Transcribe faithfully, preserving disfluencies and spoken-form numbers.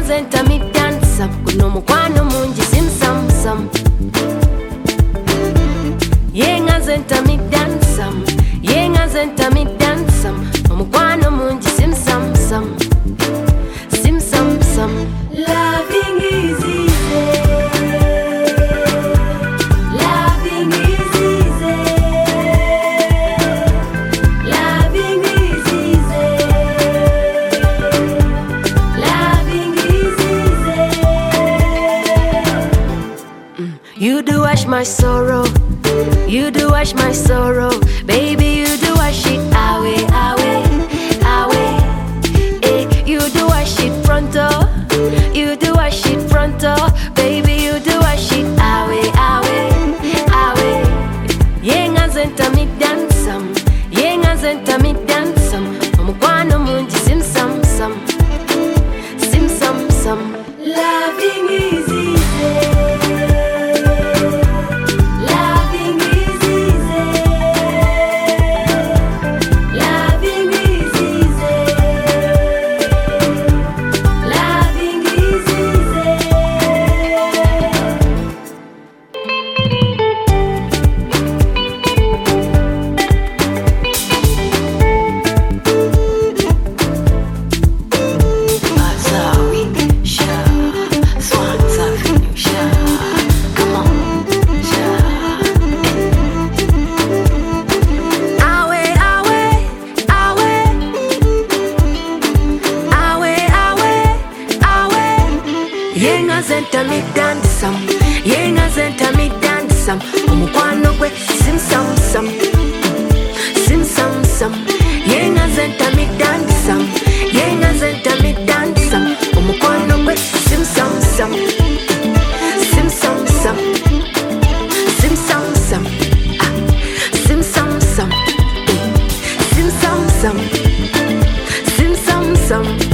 zenta mi dansa kuno mukwano mungi simsamsam. Yenga zenta mi dansa, yenga zenta mi dansa mukwano mungi simsamsam, simsamsam. Loving is easy, loving is easy, loving is easy, loving is easy. Mm. You do wash my sorrow, you do wash my sorrow, baby. You do wash it away, away, away. Eh, you do wash it pronto, you do wash it pronto, baby. You do wash it away, away, away. Yenga zenta mi dansam, yenga zenta mi dansam mukwano mungi simsamsam, simsamsam. Loving is easy, loving is easy, loving is easy, loving is easy. Azawi, sha, Swanza, sha, come on, sha. Awe, awe, awe, awe, awe, awe. Yenga zenta mi dansam, yenga zenta mi dansam mukwano gwe simsamsam, simsamsam. Yenga zenta mi dansam, yenga zenta mi dansam mukwano gwe simsamsam, simsamsam, simsamsam, ah, simsamsam, eh, simsamsam, simsamsam.